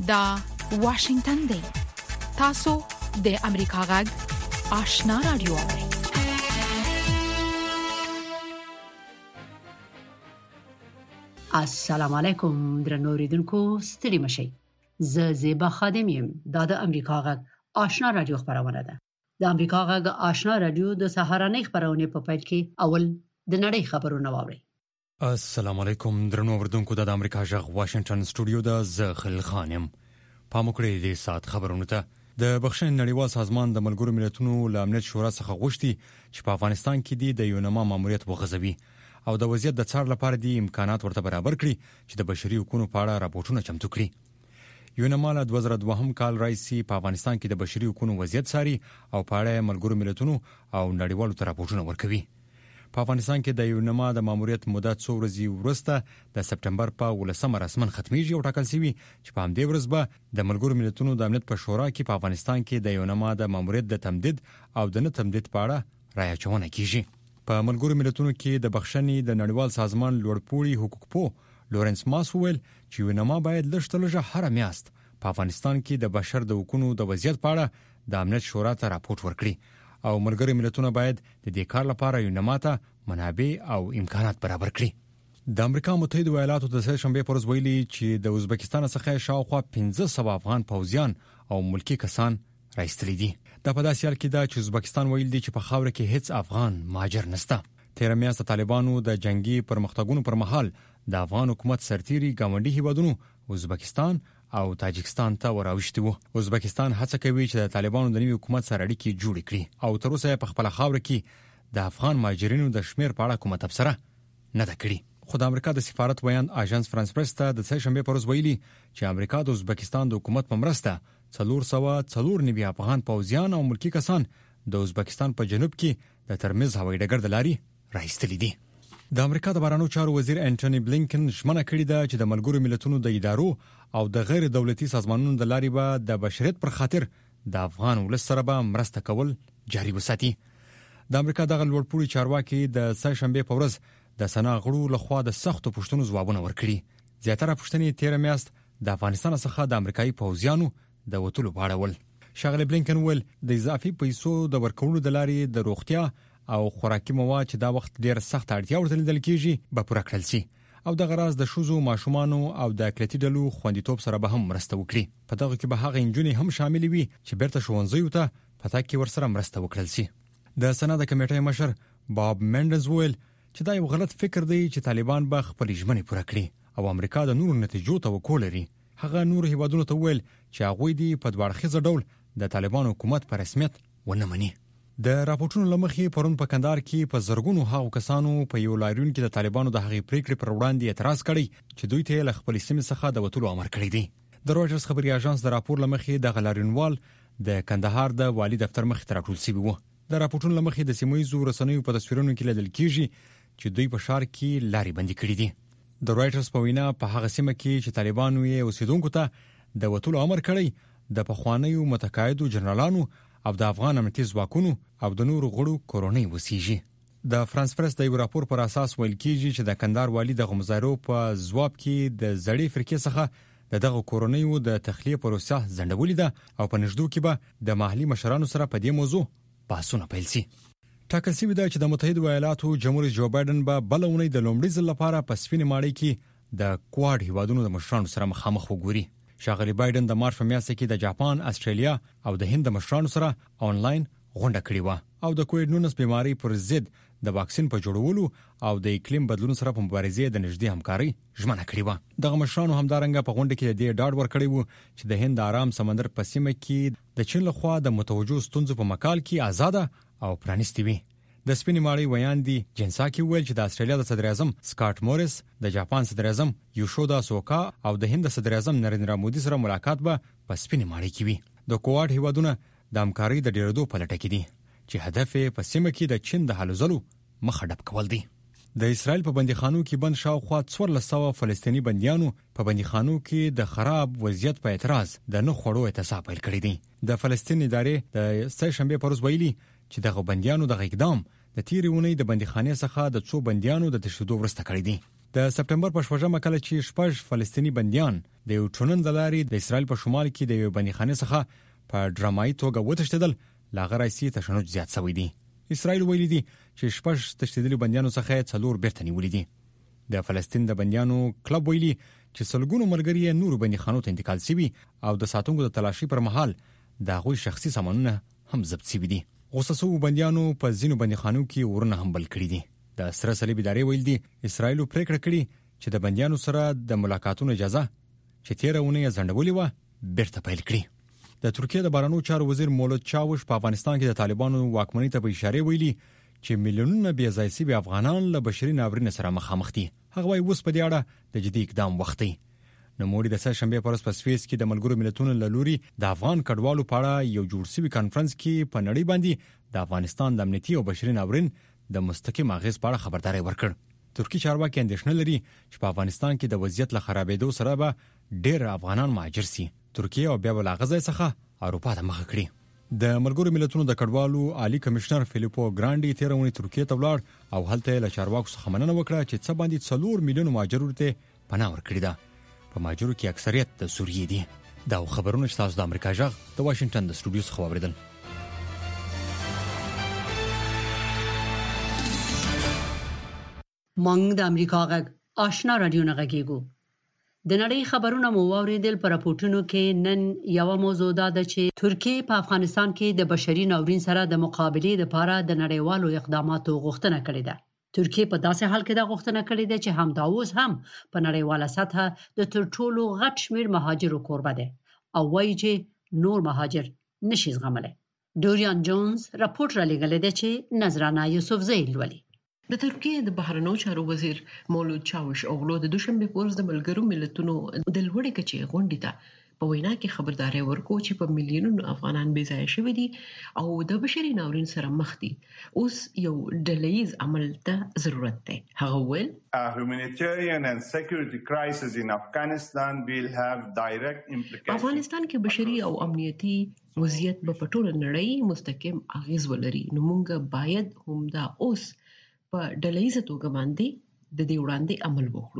دا واشنگتن دی. تاسو د امریکا غږ آشنا رادیو اورئ. السلام علیکم درنو اوریدونکو، ستړي مشئ. زه زیبا خادم یم. دا د امریکا غږ آشنا رادیو خبرونه ده. د امریکا غږ آشنا رادیو د سهارنۍ خبرونه په پیل کې اول د نړۍ خبرونه واوري. السلام علیکم درنو اوریدونکو، د امریکا غږ واشنگټن سټوډیو د زخل خانم پاموکړې د سات خبرونه ته. د بخښنې نړیوال سازمان د ملګرو ملتونو له امنیت شورا څخه غوښتي چې په افغانستان کې د یونما ماموریت وغځوي او د وضعیت د څار لپاره د امکانات ورته برابر کړي چې د بشري حقوقو په اړه راپورټونه چمتو کړي. یونما له 2002 کال راځي په افغانستان کې د بشري حقوقو وضعیت څاري او په اړه ملګرو ملتونو او نړیوالو ته راپورټونه ورکوي. په افغانستان کې د یونما د ماموریت مدت څو ورځې وروسته د سپټمبر په 18 رسمن ختميږي او ټاکل شوی چې په همدې ورځ به د ملګرو ملتونو د امنیت په شورا کې په افغانستان کې د یونما د ماموریت د تمدید او د نه تمدید په اړه رایه چونه کیږي. په ملګرو ملتونو کې د بخښنې د نړیوال سازمان لوړپوړي حقوقپوه لورنس ماس ویل چې یونما باید لږه هر میاشت په افغانستان کې د بشر د حقوقو د وضعیت په اړه د امنیت شورا ته راپورټ ورکړي او ملګرو ملتونو باید د دې کار لپاره یونما ته منابع او امکانات برابر کړي. د امریکا متحده ایالاتو د سهشنبه پر ورځ ویلي چې د ازبکستان څخه شاوخوا 1500 افغان پوځیان او ملکی کسان راځتلي دي. دا په داسې حال کې ده چې ازبکستان ویل دي چې په خاور کې هیڅ افغان مهاجر نشته. تیر میاشت طالبانو د جنگي پرمختګونو پر مهال د افغان حکومت سرتيري ګاونډي هیوادونو ازبکستان او تاجکستان ته وراوښتي وو. ازبکستان هڅه کوي چې د طالبانو د نوي حکومت سره اړیکې جوړې کړي او تر اوسه په خپل خاور کې د افغان مهاجرینو د شمیر په اړه کومه تبصره نه ده کړې. خو د امریکا د سفارت ویاند اژانس فرانس پریس ته د سهشنبه پر ورځ ویلي چې امریکا د ازبکستان د حکومت په مرسته 404 افغان پوځیان او ملکی کسان د ازبکستان په جنوب کې د ترمز هوایي ډګر د لارې راځتلي دي. د امریکا د بهرنیو چارو وزیر انټونی بلینکن ژمنه کړې ده چې د ملګرو ملتونو د ادارو او د غیر دولتي سازمانونو د لارې به د بشریت پر خاطر د افغان ولس سره به مرسته کول جاري وساتي. د امریکا دغه لوړپوړي چارواکي د سهشنبه په ورځ د سنا غړو لخوا د سختو پوښتنو ځوابونه ورکړي. زیاتره پوښتنې تیر میاشت د افغانستان څخه د امریکایي پوځیانو د وټولو په اړه ول. شاغلی بلینکن ول د اضافي پیسو د ورکولو د لارې د روغتیا او خوراکي مواد چې دا وخت ډیر سخت اړتیا ورته لیدل کیږي به پوره کړل شي او د غراض د شوزو ماشومانو او د اقلیتي ډلو خوندیتوب سره به هم مرسته وکړي. په دغه کې به هغه انجونې هم شامل وي چې بیرته ښوونځیو ته پتا کې ورسره مرسته وکړل شي. د سنا د کمیټې مشر باب مندز ویل چې دا یو غلط فکر دی چې طالبان به خپل ژمنې پوره کړي او امریکا د نورو نتیجو توقع لري. هغه نور هیوادونو ته ویل چې هغه دی په دواړخیزه ډول د طالبان حکومت پر رسمیت ونه مني. د راپورټونو لمخې پرون په کندهار کې په زرګونو هغو کسانو په یو لاریون کې د طالبانو د هغې پریکړې پر وړاندې اعتراض کړی چې دوی ته له خپل سیمې څخه د وټولو امر کړی دی. د رويټرز خبري اژانس د راپور لمخې د غلاریونوال د کندهار د والی دفتر مخې ته راټول شوی و. د راپورټونو لمخې د سیمایي رسنیو په تصویرونو کې لیدل کیږي چې دوی په ښار کې لارې بندي کړې دي. د رويټرز په وینا په هغه سیمه کې چې طالبانو یې اوسیدونکو ته د وټولو امر کړی د پخوانیو متقاعدو جنرالانو او د افغان امنیتي ځواکونو او د نورو غړو کورونی وسیږي. د فرانس پریس د یو راپور پر اساس ویل کیږي چې د کندهار والی د غمزارو په ځواب کې د زړې فرقې څخه دغه کورونیو د تخلیه پروسه ځنډولې ده او په نږدې کې به د محلي مشرانو سره په دې موضوع بحثونه پیل شي. ټاکل شوی دی چې د متحده ایالاتو جمهور رئیس جو بایدن به بلونی د لومړي ځل لپاره په سپینې ماړی کې د کواد هیوادونو د مشرانو سره مخامخ وګوري. شاغلی بایدن د مارچ په میاشت کې د جاپان، استرالیا او د هند مشرانو سره آنلاین غونډه کړې و او د کووډ-19 بیماری پر ضد د واکسین په جوړولو او د اقلیم بدلون سره په مبارزې د نږدې همکاري ژمنه کړې و. دغه مشرانو همدارنګه په غونډه کې د ډاډ ورکړی و چې د هند آرام سمندر په سیمه کې د چین لخوا د متوجه ستونزو په مقال کې آزاده او پرانیستي وي. د سپینې ماړی ویاندي جنساکي ویل چې د استرالیا د صدر اعظم سکاټ موریس، د جاپان صدر اعظم یوشودا سوکا او د هند صدر اعظم نریندرا مودي سره ملاقات به په سپینې ماړی کې وي. د کوواډ هیوادونه د همکارۍ د ډیرېدو په لټه کې دي چې هدف یې په سیمه کې د چین د هلو ځلو مخه ډب کول دي. د اسرائیل په بندیخانو کې بند شاوخوا 1400 فلسطینی بنديانو په بندیخانو کې د خراب وضعیت په اعتراض د نه خړو احتساب پیل کړی دی. د فلسطین ادارې د سهشنبه پر ورځ ویلي چې دغه بنديانو د اقدام د تیرې اونۍ د بندیخانې څخه د څو بنديانو د تشدد ورسته کړی دی. د سپټمبر په 8مه کال چې 6 فلسطینی بنديان د یو ټرنن د لارې د اسرائیل په شمال کې د یو بندیخانه څخه په ډرامایي توګه وتښتیدل لاغه رئیسي تشنج زیات شوی دی. اسرائیل ویلي دي چې 6 تښتیدلي بندیانو څخه 4 بیرته نیولې دي. د فلسطین د بندیانو کلب ویلي چې سلګونو ملګری نور بندیخانو ته انتقال شوي او د ساتونکو د تلاشي پر مهال د هغوی شخصي سامانونه هم ضبط شوي دي. غوسه شوو بندیانو په ځینو بندیخانو کې ورونه هم بل کړي دي. د سره صلیب ادارې ویل دي اسرائیل پریکړه کړې چې د بندیانو سره د ملاقاتونو اجازه چې تیرونه یې ځنډولې و بیرته پیل کړي. د ترکیه د بهرنیو چارو وزیر مولود چاوش په افغانستان کې د طالبانو واکمنۍ ته په اشاره ویلي چې میلیونونه بې ځای شوي افغانان له بشري ناورین سره مخامخ دي. هغه وايي اوس په دې اړه د جدي اقدام وخت دی. نو موږ د سهشنبه پر ورځ په سویس کې د ملګرو ملتونو له لوري د افغان کډوالو په اړه یو جوړ شوی کانفرنس کې په نړۍ باندې د افغانستان د امنیتي او بشري ناورین د مستقیم اغیز په اړه خبرداري ورکړ. ترکی چارواکي اندېښنه لري چې په افغانستان کې د وضعیت له خرابېدو سره به ډېر افغانان مهاجر شي. ترکیه او بیا بل غزا څخه اروپا ته مخ کړي. د ملګرو ملتونو د کډوالو عالی کمشنر فیلیپو ګرانډي تیرونی ترکیه ته ولاړ او هلته له چارواکو څخه مننه وکړه چې څه باندې 4 میلیون مهاجر ورته پناه ورکړي ده. په مهاجرو کې اکثریت د سوریې دي. دا خبرونه چې تاسو د امریکا جغ د واشنگټن د سټوډیو څخه واوریدل. مونږ د امریکا غږ آشنا رادیو نه غږیږو. د نړۍ خبرونه مو واوریدل. پر راپورټونو کې نن یو موضوع ده چې ترکیه په افغانستان کې د بشري ناورین سره د مقابلې لپاره د نړیوالو اقداماتو غوښتنه کړې ده. ترکیه په داسې حال کې دا غوښتنه کړې ده چې همدا اوس هم په نړیواله سطح د تر ټولو غټ شمیر مهاجرو کوربه ده او وایي چې نور مهاجر نشي زغملی. ډوریان جونز راپورټ را لېږلی دی چې نظرانه یوسفزۍ لولي. د ترکیه د بهرنیو چارو وزیر مولود چاوش اوغلو د دوشنبه په ورځ د ملګرو ملتونو د لوړې کچې غونډې ته په وینا کې خبرداري ورکړه چې په میلیونونو افغانان بې ځایه شوي دي او د بشري ناورین سره مخ دي. اوس یو ډلهییز عمل ته ضرورت دی. هغه وویل humanitarian and security crisis in Afghanistan will have direct implications. افغانستان کې بشري او امنیتي وضعیت په ټوله نړۍ مستقیم اغیز ولري. نو موږ باید همدا اوس په ډلهییزه توګه باندې د دې وړاندې عمل وکړو.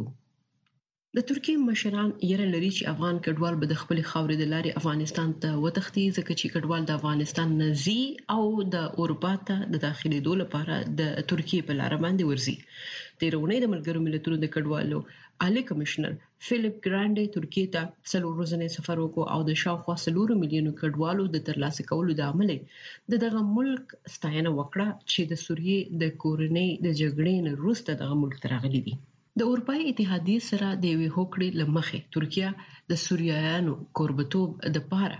د ترکیه مشران یره لري چې افغان کډوال به د خپل خاورې د لارې افغانستان ته وتښتي ځکه چې کډوال د افغانستان نزي او د اروپا ته د داخليدو لپاره د ترکیه په لار باندې ورځي. تیرونی د ملګرو ملتونو د کډوالو عالی کمشنر فیلیپ ګرانډي ترکیه ته 4 ورځې سفر وکړ او د شاوخوا 4 میلیونو کډوالو د ترلاسه کولو د عمل دغه ملک ستاینه وکړه چې د سوریې د کورنۍ د جګړې نه وروسته دغه ملک ته راغلي دي. د اروپאי اتحادیې سره د یوې هوکړې لمخې ترکیه د سوریایانو کوربتوب د پاره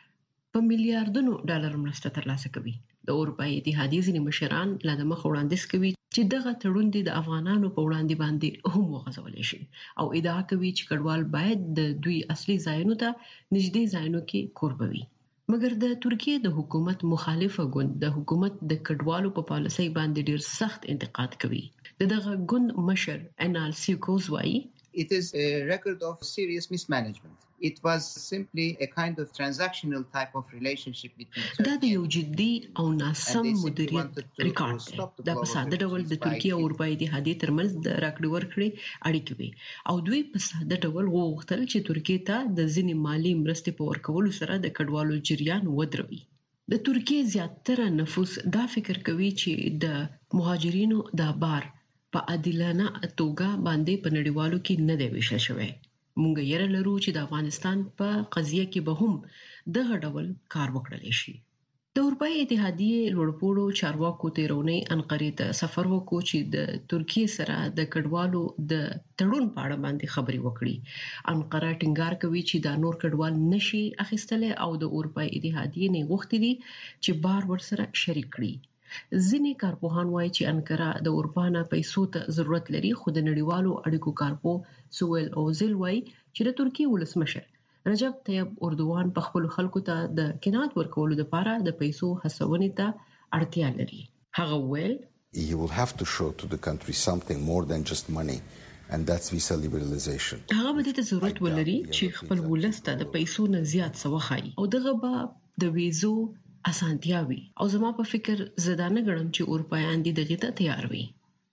په میلیارډونو ډالر مرسته ترلاسه کوي. د اروپאי اتحادیې ځینې مشران لا د مخ وړاندیز کوي چې دغه تړون د افغانانو په وړاندې باندې هم وغځول شي او ادعا کوي چې کډوال باید د دوی اصلي ځایونو ته نږدې ځایونو کې کوربوي. مګر د ترکیه د حکومت مخالفه ګوند د حکومت د کډوالو په پالیسۍ باندې ډیر سخت انتقاد کوي. دغه ګوند مشر انال سیکوز وايي It is a record of serious mismanagement. It was simply a kind of transactional type of relationship between Turkey. دا د یو جدي او ناسم مدیریت ریکارډ دی. دا په ساده ډول د ترکیه او اروپאי اتحادیې ترمنځ د راکړې ورکړې اړیکې وي او دوی په ساده ډول غوښتل چې ترکیه ته د ځینې مالی مرستې په ورکولو سره د کډوالو جریان ودروي. د ترکیه زیاتره نفوس دا فکر کوي چې د مهاجرینو د بار په عادلانه توګه باندې په نړیوالو کې نه دی ویشل شوی. مونږ یې لرو چې د افغانستان په قضیه کې به هم دغه ډول کار وکړل شي. د اروپאי اتحادیې لوړپوړو چارواکو تیرونی انقرې ته سفر وکړ چې د ترکیه سره د کډوالو د تړون په اړه باندې خبري وکړي. انقره ټینګار کوي چې دا نور کډوال نشي اخیستل او د اروپאי اتحادیې نه غوښتي دي چې بار ورسره شریک کړي. ځینې کارپوهان وایي چې انقره د اروپا نه پیسو ته ضرورت لري خو د نړیوالو اړیکو کارپو سویل اوزل وایي چې د ترکیه ولسمشر رجب طیب اردوغان په خپل خلکو ته د قناعت ورکولو لپاره د پیسو هڅونې ته اړتیا لري. هغه ویل You will have to show to the country something more than just money and that's visa liberalization. هغه به د ضرورت ولري چې خپل ولسته د پیسو نه زیات څه وخایي او دغه به د ویزو اسانتیاوي او زما په فکر زدانه غړم چې اروپایان دي دغه ته تیار وي.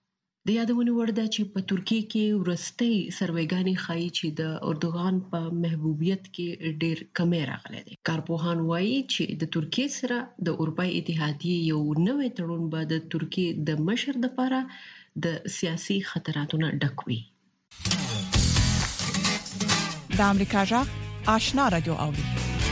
د یادونې وړ ده چې په ترکیه کې ورستۍ سروېګانې ښایي چې د اردوغان په محبوبیت کې ډېر کمی راغلی دی. کارپوهان وایي چې د ترکیه سره د اروپای اتحادیې یو نوی تړون به د ترکیه د مشر لپاره د سیاسي خطراتونو ډک وي. د امریکا جغ آشنا رادیو اوري.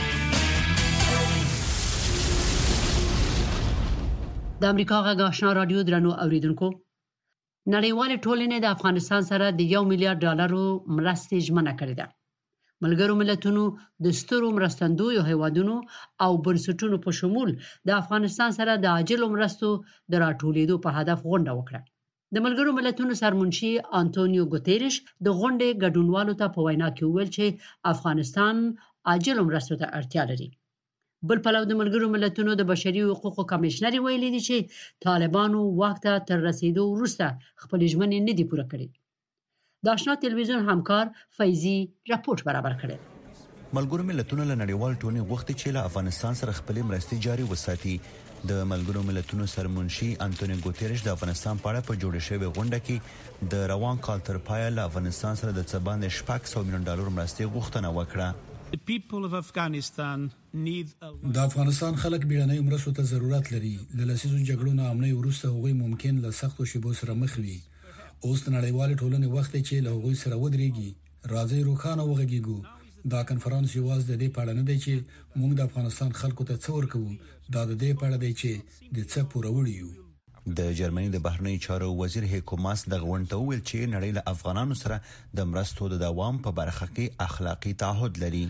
د امریکا غږ آشنا رادیو درنو اوریدونکو، نړیوال ټولنې د افغانستان سره د $1 میلیارډ مرستې ژمنه کړې ده. ملګرو ملتونو د سترو مرستندویو هیوادونو او بنسټونو په شمول د افغانستان سره د عاجل مرستو د راټولېدو په هدف غونډه وکړه. د ملګرو ملتونو سرمنشي انټونیو ګوتيريش د غونډې ګډونوالو ته په وینا کې وویل چې افغانستان عاجل مرستو ته اړتیا لري. بل پلو د ملګرو ملتونو د بشري حقوقو کمشنر ویلي دي چې طالبانو واک ته تر رسیدو وروسته خپل ژمنې نه دي پوره کړې. د آشنا تلویزیون همکار فیضی راپورټ برابر کړی. ملګرو ملتونو له نړیوال ټولنې غوښتي چې له افغانستان سره خپل مرستې جاري وساتي. د ملګرو ملتونو سرمنشي انټونیو ګوتيريش د افغانستان په اړه په جوړ شوی غونډه کې د روان کال تر پایه له افغانستان سره د څه باندې $600 میلیون مرستې غوښتنه وکړه. د افغانستان خلک بیړنۍ مرستو ته ضرورت لري. له لسیزو جګړو نه امنۍ وروسته هغوی ممکن له سختو شیبو سره مخ وي. اوس د نړیوال ټولنې وخت دی چې له هغوی سره ودرېږي. راځي روښانه وغږیږو. دا کنفرانس یوازې د دې په اړه نه دی چې موږ د افغانستان خلکو ته څه ورکوو، دا د دې په اړه دی چې د څه پوروړي یو. د جرمني د بهرنی چارو وزیر هیکو ماس د غونډه ویل چې نړۍ له افغانانو سره د مرستو د دوام په برخه کې اخلاقی تعهد لري.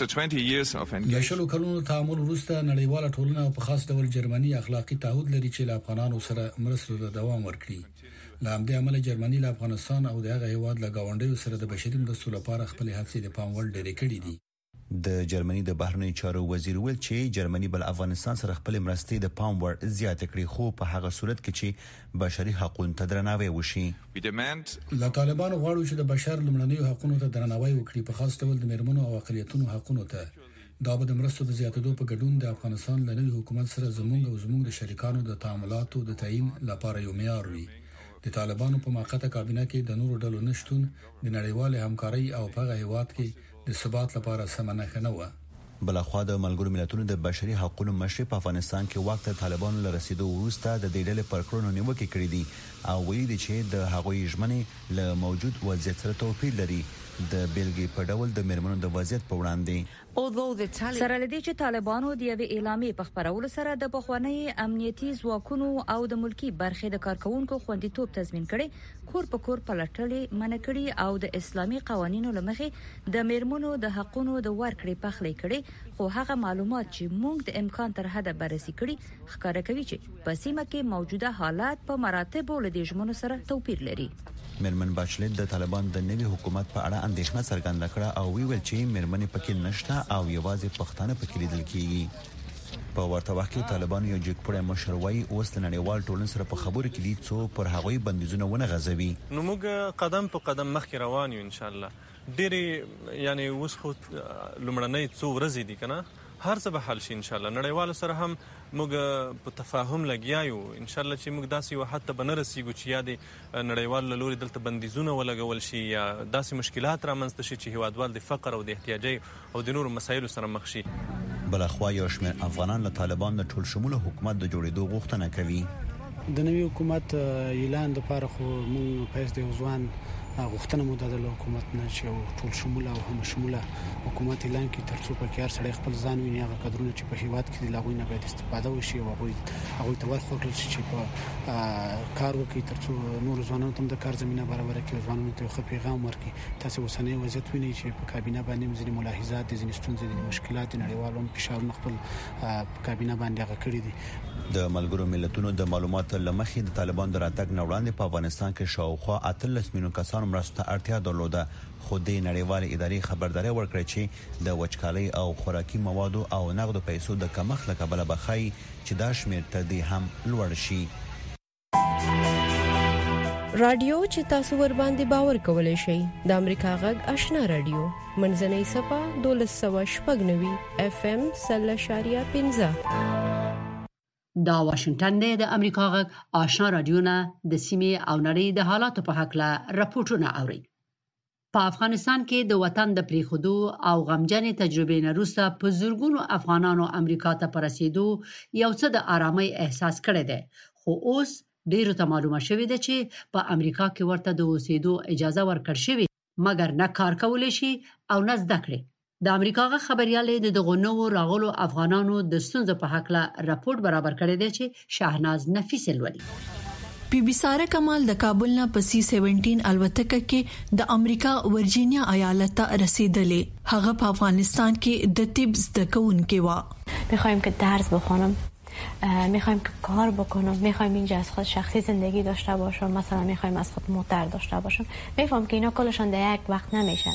له شلو کلونو تعامل وروسته نړیواله ټولنه په خاص ډول جرمني اخلاقی تعهد لري چې له افغانانو سره مرستو د دوام ورکړي. له همدې امله جرمني له افغانستان او دغه هیواد له گاونډیو سره د بشري مرستو لپاره خپل هڅې د پام وړ ډېرې کړې دي. د جرمني د بهرنی چارو وزیر ویل چې جرمني بل افغانستان سره خپل مرستې د پام وړ زیات کړي، خو په هغه صورت کې چې بشري حقوقو ته درناوی وشي. له طالبانو غواړو چې د بشر لمړنیو حقوقو ته درناوی وکړي، په خاص ډول د میرمنو او اقلیتونو حقوقو ته. دا به د مرستو د زیاتېدو په ګډون د افغانستان له نوي حکومت سره زموږ د شریکانو د تعاملاتو د تعیین لپاره یو معیار وي. د طالبانو په موقته کابینه کې د نورو ډلو نشټون د نړیوال همکاري او په هغه هیواد کې د ثبات لپاره سمنه نه و. بلخوا د ملګرو ملتونو د بشري حقوقو مشر په افغانستان کې وخت طالبانو له رسیدو وروسته د دې ډلې پر کړنو نیوکې کړې دي او ویلي دي چې د هغوی ژمنې له موجود وضعیت سره توپیر لري. د بیلګې په ډول د میرمنو د وضعیت په وړاندې سره لدی چې طالبانو د یوې اعلامیې په خبرولو سره د بخوانی امنیتي ځواکونو او د ملکی برخې د کارکونکو خوندیتوب تضمین کړي، کور په کور پلټلې منع کړي او د اسلامي قوانینو لمخې د میرمنو د حقونو د ورکړې پخلې کړي. خو هغه معلومات چې موږ د امکان تر حده بررسي کړي ښکاره کوي چې په سیمه کې موجوده حالات په مراتبو له دې ژمنو سره توپیر لري. میرمن باشلیت د طالبان د نوي حکومت په اړه اندېښنه څرګنده کړه او ویل چې میرمنې پکې نشته او یوازې پښتانه پکې لیدل کیږي. په ورته وخت کې طالبان یو جګپړی مشر وایي اوس د نړیوال ټولنې سره په خبرو کې دي څو پر هغوی بندیزونه ونه غځوي. نو موږ قدم په قدم مخکې روان یو ان شاء الله. ډېرې یعنی اوس خو لومړنۍ څو ورځې دي کنه، هر څه به حل شي ان شاء الله. نړیوالو سره هم موږ په تفاهم لګیا یو ان شاء الله چې موږ داسې یو حد ته به نه رسیږو چې یا د نړیوالو له لوري دلته بندیزونه ولګول شي یا داسې مشکلات رامنځته شي چې هیوادوال د فقر او د احتیاجۍ او د نورو مسایلو سره مخ شي. بلخوا یو شمېر افغانان له طالبان د ټول شموله حکومت د جوړېدو غوښتنه کوي. د نوي حکومت اعلان لپاره خو موږ په اساس د ځوان غوښتنه مو د حکومت نه چې ټول شموله او هم شموله حکومت اعلان کړي ترڅو په کې هر سړی خپل ځان ویني هغه قدرونه چې په هیواد کې لاغوي نه باید استفاده وشي او هغه ته ورخوړل شي چې په کار وکړي ترڅو نور ځوانانو ته د کار زمينه برابر کړي، ځوانانو ته خو پیغام ورکړي. تاسو اوسنۍ وضعیت وینئ چې په کابینه باندې ځینې ملاحظات دي، ځینې ستونزې دي، مشکلات نړیوالو فشارونه خپل په کابینه باندې هغه کړی دي. د ملګرو ملتونو د معلوماتو لمخې د طالبان د راتګ نه وړاندې په افغانستان کې شاوخوا 18 میلیون کسانو مرسته اړتیا درلوده، خو د نړیوالې ادارې خبرداري ورکړه چې د وچکالۍ او خوراکي موادو او نقدو پیسو د کمښت له کبله بخای چې دا شمېر تر دې هم لوړ شي. رادیو چې تاسو ور باندې باور کولای شئ د امریکا غږ آشنا رادیو منځنۍ صفه 1290 FM 0.15. دا واشنگټن دی د امریکا غږ آشنا رادیو نه د سیمې او نړۍ د حالاتو په حق له راپورټونه اوري. په افغانستان کې د وطن د پریخودو او غمجنې تجربې نه وروسته په زورګونو افغانانو امریکا ته په رسیدو یو څه د آرامۍ احساس کړی دی، خو اوس ډیرو ته معلومه شوې ده چې په امریکا کې ورته د اوسېدو اجازه ورکړل شوې، مګر نه کار کولی شي او نه زده کړي. د امریکا غږ خبريالې د دغو نوو راغلو افغانانو د ستونزو په حق له راپورټ برابر کړی دی چې شاهناز نفیس لولي. بي بي ساره کمال د کابل نه په C-17 الوتکه کې د امریکا ورجینیا ایالت ته رسیدلې. هغه په افغانستان کې د طب زده کوونکې و. می‌خوایم که درس بخونم، می‌خوایم که کار بکنم، می‌خوایم اینجا از خود شخصی زندگی داشته باشم، مثلا می‌خوایم از خود موتر داشته باشم. می‌فهم که اینا کلشان در یک وقت نمیشه.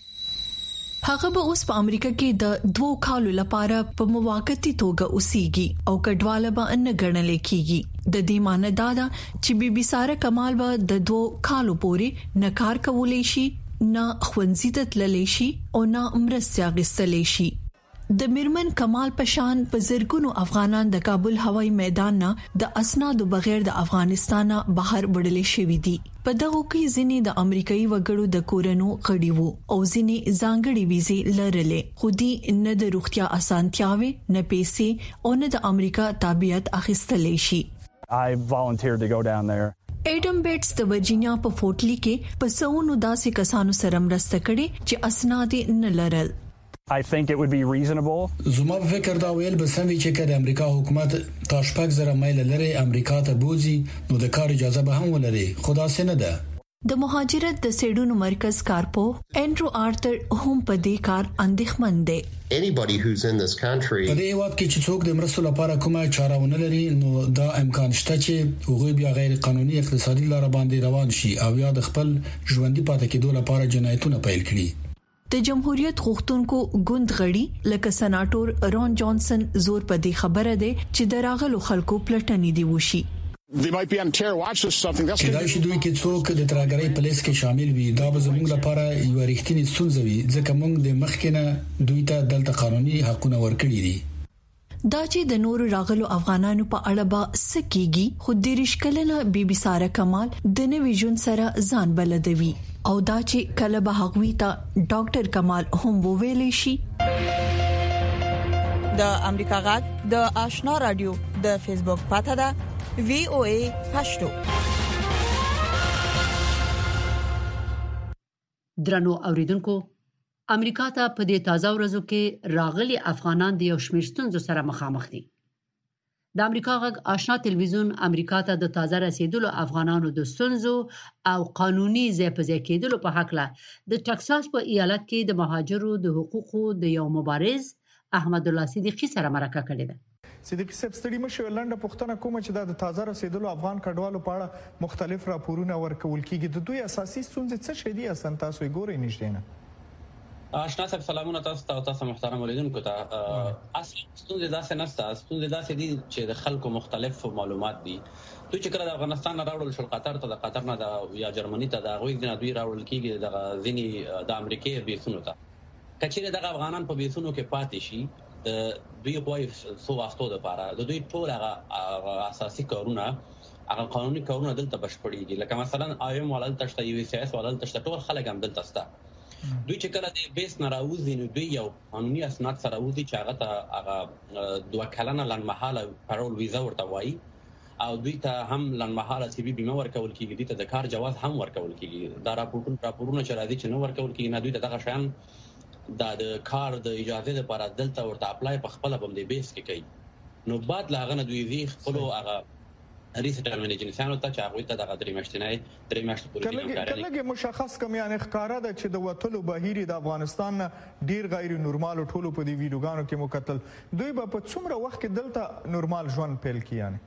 هغه به اوس په امریکا کې د 2 کالو لپاره په موقتی توګه اوسېږي او کډواله به نه ګڼل کېږي. د دې معنی دا ده چې بي بي ساره کمال به د 2 کالو پورې نه کار کولای شي، نه ښوونځي ته تللی شي او نه مرستې اخیستلی شي. د میرمن کمال پشان په زرګونو افغانان د کابل هوایي میدان نه د اسنادو بغیر د افغانستان بهر وړل شوی دي. په دغه کې ځینې د امریکایي وګړو د کورونو غړي وو او ځینې ځانګړي ویزې لرلې، خو دې نه د روغتیا اسانتیاوي، نه پیسې او نه د امریکا تابعیت اخیستلی شي. I volunteered to go down there. ایډم بیټس د ورجینیا په فورټلی کې په سونو داسې کسانو سره مرسته کړې چې اسناد نه لرل. I think it would be reasonable. زما په فکر دا ویل به سم وي چې د امریکا حکومت تا شپږ زره مایل لري امریکا ته بوزي نو د کار اجازه به هم ولري، خدا سي نه ده. د مهاجرت د سیډونو مرکز کارپو انډرو آرتر هم په دې کار اندېښمن دی. Anybody who's in this country په دې وخت کې چې څوک د مرستو لپاره کومه چاره ونه لري نو دا امکان شته چې هغوی بیا غیر قانوني اقتصادي لار باندې روان شي او یا د خپل ژوندۍ پاتې کېدو لپاره جنایتونه پیل کړي. د جمهوریت غوښتونکو ګوند غړي لکه سناتور رون جانسن زور په دې خبره دی چې د راغلو خلکو پلټنې دی وشي. کله چې دوی کې څوک د ترهګرۍ په لیست کې شامل وي دا به زموږ لپاره یو ریښتینی ستونزه وي ځکه موږ د مخکنه دوی ته دلته قانوني حقونه ورکړي دي. دا چې د نورو راغلو افغانانو په اړه به سکیږي خو د رښکلنه بي بي ساره کمال د نوې ژوند سره ځان بلدوي او دا چې کله به هغوی ته ډاکټر کمال هم وویلی شي. د امریکا غږ د آشنا رادیو د فیسبوک پاڼه ده VOA پښتو. درنو اوریدونکو، امریکا ته په دې تازه ورځو کې راغلي افغانان د یو شمېر ستونزو سره مخامخ دي. د امریکا غږ آشنا تلویزیون امریکا ته د تازه رسیدلو افغانانو د ستونزو او قانوني ځای په ځای کېدلو په حق له د ټکساس په ایالت کې د مهاجرو د حقوقو د یو مبارز احمد الله صدیقی سره مرکه کړې ده. صدیقی صاحب ستړي مشه لنډه پوښتنه کوم چې د تازه رسیدلو افغان کډوالو په اړه مختلف راپورونه ورکول کیږي. د دوی اساسي ستونزې څه شي دي اصلا تاسو یې ګورئ نشته نه؟ آشنا صاحب سلامونه تاسو محترم اوریدونکو ته. اصل ستونزې داسې نشته، ستونزې داسې دي چې د خلکو مختلف معلومات دي. دوی چې کله د افغانستان نه راوړل شول قطر ته، د قطر نه یا جرمني ته د غوي نه دوی راوړل کیږي د ځینی د امریکای بیسونو ته. کچېره د افغانان په بیسونو کې پاتې شي د دوی غوي سو واستو د پاره د دوی ټول هغه اساسي کارونه هغه قانوني کارونه دلته بشپړيږي. لکه مثلا آیم ولل تشته یو سی اس ولل تشته ټول خلک هم دلته ستا. دوی چې کله د بیس نه راوځي نو دوی یو قانوني اسناد سره راوځي چې هغه ته هغه 2 کلنه لنډمهاله پرول ویزا ورته وایي او دوی ته هم لنډمهاله سی بي بیمه ورکول کیږي، دوی ته د کار جواز هم ورکول کیږي. دا راپورونه چې راځي چې نو ورکول کیږي نه دوی ته دغه شان د کار د اجازه لپاره دلته ورته اپلای په خپل باندې بیس کې کوي. نو بعد لا غنه دوی وی خپل هغه ریسټلمنټ ایجنسیانو ته چې هغه ته دغه درې میاشتې پورې کار کله مشخص کم یعنی ښکارا ده چې د وټلو بهیر د افغانستان ډیر غیر نورمال ټولو په دې ویډیوګانو کې مکتل دوی په څومره وخت کې دلته نورمال ژوند پیل کی یعنی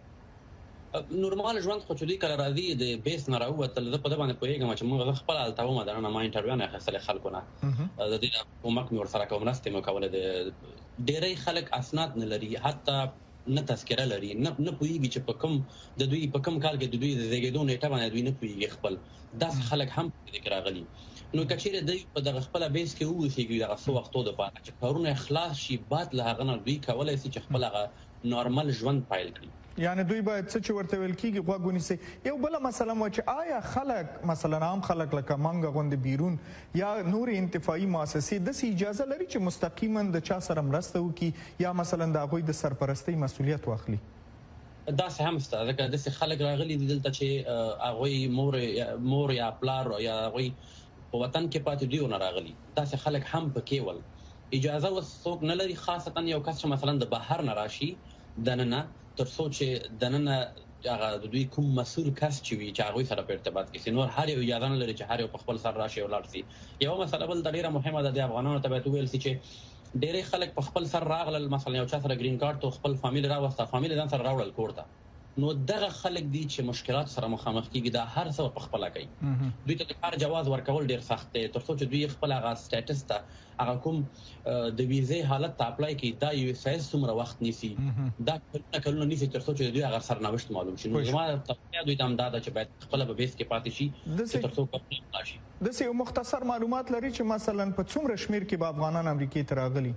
نورمال ژوند خو چې کله راځي د بیس نه راوتل د په باندې پوهیږم چې موږ خپل التاو مدرنه ما انټرویو نه خسل خلکو نه د دې کومک نور سره کوم نستې مو کوله د ډېرې خلک اسناد نه لري، حتی نه تذکره لري، نه پوهیږي چې په کوم د دوی په کوم کال کې د دوی د زیږیدو نیټه باندې دوی نه پوهیږي خپل داس خلک هم دې راغلي. نو کچېره دوی په دغه خپل بیس کې ووسیږي دغه څو وختو د پاره چې کارونه اخلاص شي بعد له هغه نه دوی کولای شي چې خپل هغه نورمال ژوند پایل کړي. یعنی دوی باید څه ورته ویل کیږي غوږونی سي. یو بل مسله مو چې آیا خلک مثلا عام خلک لکه منګه غوند بیرون یا نور انتفاعي مؤسسې د اجازه لري چې مستقیما د چا سره مرسته وکړي یا مثلا د غوي د سرپرستی مسولیت واخلي؟ دا څه هم ستاسو د دې خلک راغلي دي دلته چې هغه مور یا پلار یا هغه په وطن کې پاتې دی نه راغلي. دا څه خلک هم پکې ول اجازه وسوک نه لري، خاصتا یو کس چې مثلا د بهر نه راشي دننه ترڅو چې دننه هغه د دوی کوم مسؤل کس چې وي چې هغه سره په ارتباط کې نور هر یو اجازه نه لري چې هر یو په خپل سر راشي ولر سي. یو مسله بل ډیره مهمه ده د افغانانو ته به ویل سي چې ډیره خلک په خپل سر راغلل، مثلا یو چا سره گرین کارت او خپل فامیل راوسته، فامیل ځان سره راوړل کوړه، نو دغه خلک دي چې مشکلات سره مخامخ کیږي دا هر څه په خپل کوي. دوی ته کار جواز ورکول ډیر سخت دی ترڅو چې دوی خپل هغه سټیټس ته هغه کوم د ویزې حالت ته اپلای کی دا یو سایز څومره وخت نیسي، دا کلونه نیسي ترڅو چې دوی هغه سرنوشت معلوم شي. نو زما ته دوی ته امداد چې باید خپل په بیس کې پاتې شي ترڅو کوم شي. د څه مختصر معلومات لري چې مثلا په څومره شمیر کې به افغانان امریکای ته راغلي؟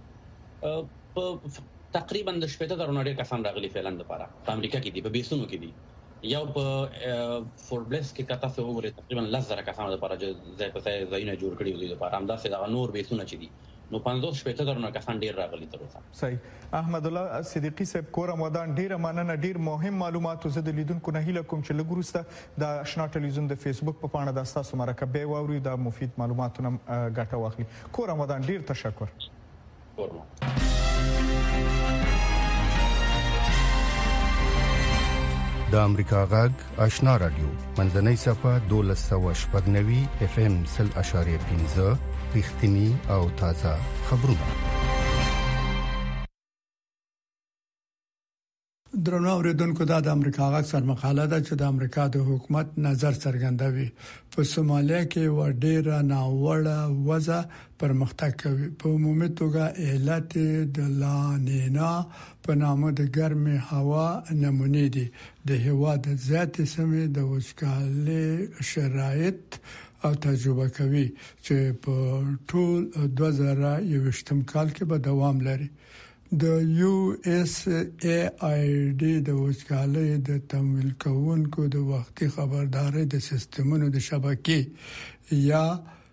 تقریبا د 70,000 نه ډیر کسان راغلي فعلا د لپاره په امریکا کې دي، په بیسونو کې دي. یو په فوربلس کې کته څو وګوري تقریبا 10,000 کسان د لپاره ځای په ځای ځایونه جوړ کړي دي د لپاره همداسې د نور بیسونه چې دي نو 50,000 نه کسان ډیر راغلي تر اوسه. صحیح. احمد الله صدیقی صاحب کورم ودان ډیر مننه، ډیر مهم معلومات زه د لیدونکو نه هیله کوم چې لګورسته د آشنا ټلویزیون د فیسبوک په پاڼه د تاسو مرکه به ووري د مفید معلوماتونو ګټه واخلي. کورم ودان ډیر تشکر. د امریکا غږ آشنا رادیو منځنۍ صفه 1290 اف ام 0.15 رښتینی او تازه خبرونه. درنو اوریدونکو د امریکا غږ سر مقاله ده چې د امریکا د حکومت نظر څرګندوي په سومالیا کې و ډیره ناوړه وضع پرمختګ کوي. په عمومي توګه ایالت د لانینا په نامه د ګرمي هوا نمونه دي د هوا د زیاتې سیمې د وچکالۍ شرایط او تجربه کوي چې په ټول 2021 کال کې به دوام لري. د یو اس ای آی ډی د وچکالۍ د تمویل کوونکو د وختي خبرداري د سیستمونو د شبکې یا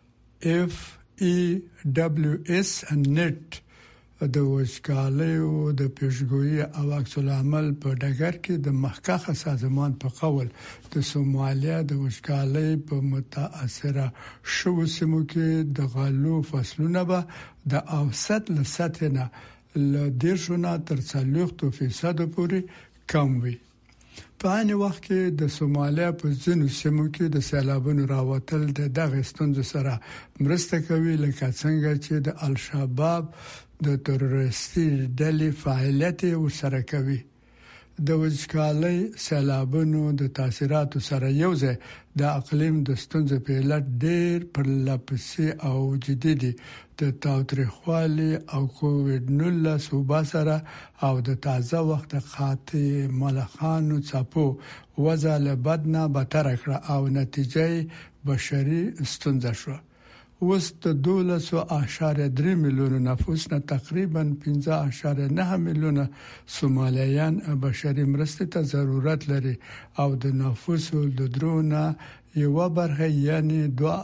اف ای دبليو اس نت د وچکالۍ او د پیشګویی او عکس العمل په ډګر کې د مخکخه سازمان په قول د سومالیا د وچکالۍ په متاثره شو سیمو کې د غلو فصلونه به د اوسط لساتنه ل 10 تر 40% پورې کم وي. په عین وخت کې د سومالیا په ځینو سیمو کې د سیلابونو راوتل د دغه ستونزو سره مرسته کوي، لکه څنګه چې د الشباب د تروریستي ډلې فعالیت ورسره کوي. د وچکالۍ سیلابونو د تاثیراتو سره یوځای د اقلیم د ستونزو په علت ډېر پرلپسې او جدي دي. د تاوتریخوالي او کووډ-19 وبا سره او د تازه وخت قاتل ملخانو څپو وضع له بدنه بدتر کړه او نتیجه بشري ستونزه شو. اوس د 12.3 میلیون نفوس نه تقریبا 15.9 میلیون سومالیان بشري مرستې ته ضرورت لري او د نفوس د درونه یو برخه یعنی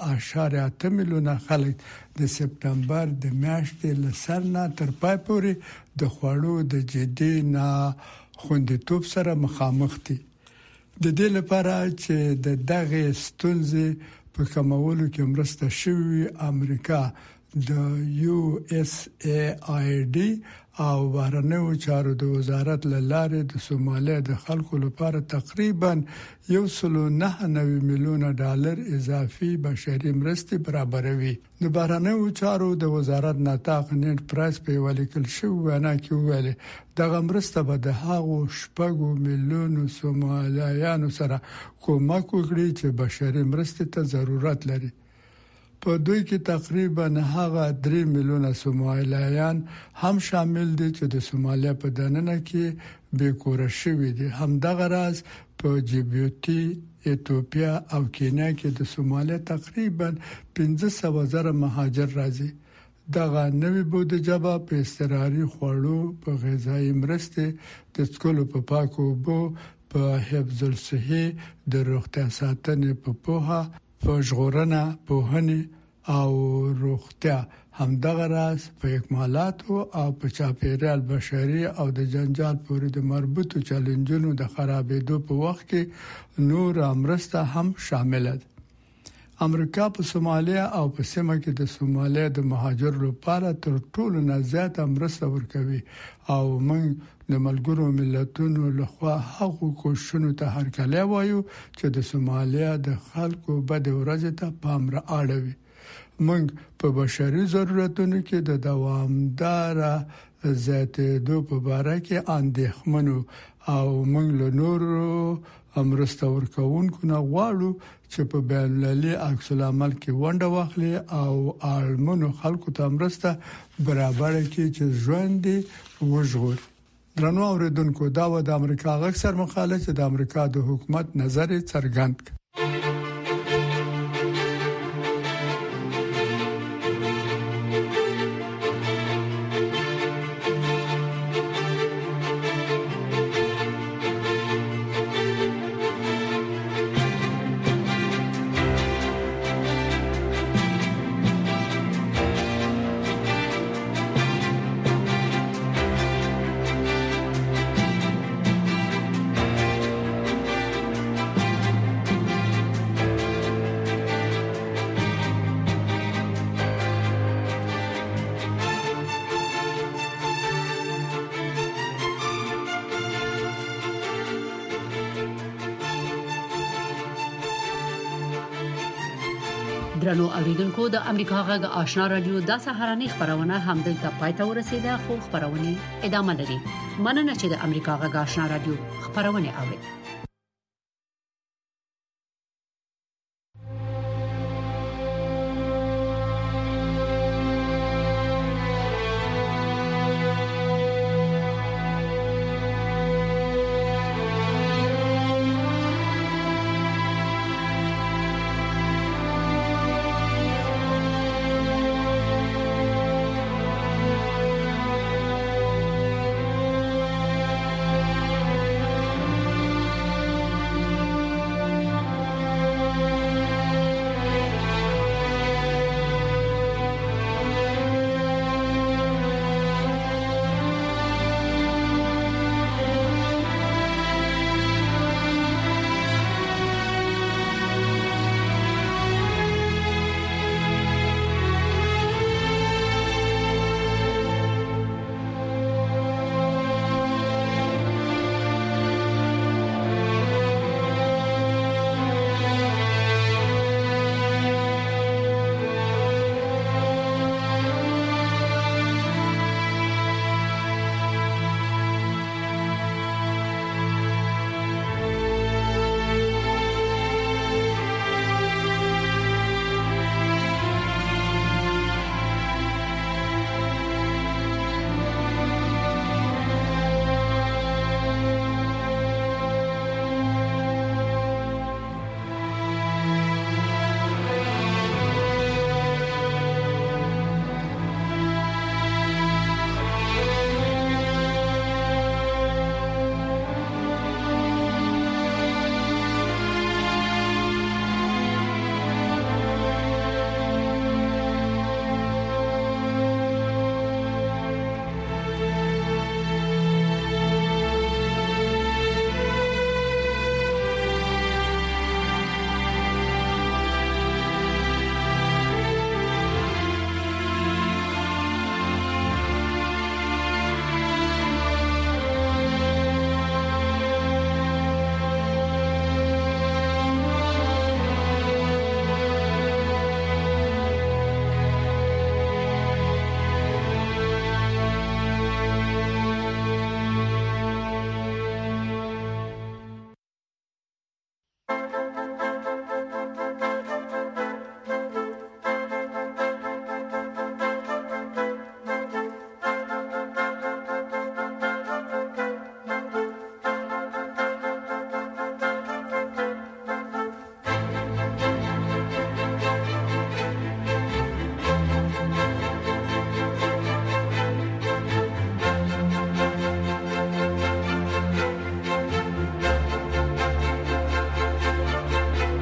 2.8 میلیون خلک د سپتمبر د میاشتې لسرنه تر پای پورې د خوړو د جدي نه خوندیتوب سره مخامخ دي. د دې لپاره چې د دغه ستونزې په کمولو کې مرسته شوی امریکا د یو اس ای آی ډی او بهرنیو چارو د وزارت لاره د سومالیا د خلکو لپاره تقریبا 1.9 میلیون ډالر اضافي بشري مرستې برابروي. د بهرنیو چارو د وزارت نطاق نیټ پرایس په ولیکل شو ونه کې ویل دغه مرسته به د هغو 6 میلیون سومالیانو سره کومک وکړي چې بشري مرستې ته ضرورت لري. په دوی کې تقریبا هغه 3 میلیونه سومالیان هم شامل دي چې د سومالیا په دننه کې بیکوره شوي دي. همدغه راز په جیبوتی، ایتوپیا او کینیا کې د سومالیا تقریبا 15,000 مهاجر راځي. دغه نوې بودیجه په استراري خوړو په غذایی مرستې د سکولو په پاکو بو په حفظ الصحه د روغتیا ساتنې په پوهه په ژغورنه پوهنې او روغتیا همدغه راز په اکمالاتو او په چاپیریال بشري او د جنجال پورې د مربوطو چیلنجونو د خرابېدو په وخت کې نور امرسته هم شامل ده. امریکا په سومالیا او په سیمه کې د سومالیا د مهاجر لپاره تر ټولو نه زیات امرسته ورکوي او موږ د ملګرو ملتونو لخوا هغو کوښښونو ته هرکلی وایو چې د سومالیا د خلکو بد ورځ ته پام را اړوي. موږ په بشري ضرورتونو کې د دوامدار زیاتېدو په اړه کې اندېښمنو او موږ له نورو امرسته ورکوونکو نه غواړو چې په بین‌المللي عکس العمل کې ونډه واخلي او اړمنو خلکو ته امرسته برابر کړي چې ژوند وژغوري. درنو اوریدونکو دا و د امریکا غږ سر مقاله چې د امریکا د حکومت نظر څرګند کړ. درنو اوریدونکو د امریکا غږ آشنا رادیو د سهارنۍ خبرونه همدلته پای ته ورسیده. خو خبرونه ادامه لري. مننه چې د امریکا غږ آشنا رادیو خبرونه اوري.